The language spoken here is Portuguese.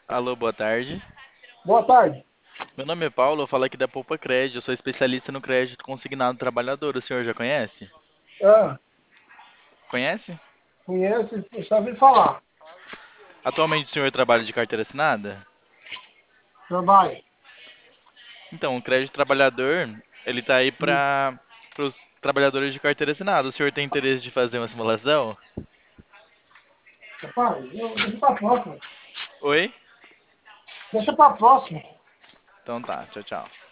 Alô, boa tarde. Boa tarde. Meu nome é Paulo, eu falo aqui da Poupa Crédito. Eu sou especialista no crédito consignado trabalhador. O senhor já conhece? Ah, Conhece? conhece, eu só ouvi falar. Atualmente o senhor trabalha de carteira assinada? Trabalho. Então, o crédito trabalhador, ele tá aí Hum, para os trabalhadores de carteira assinada. O senhor tem interesse de fazer uma simulação? Rapaz, deixa pra próxima. Oi? Deixa pra próxima. Então tá, tchau, tchau.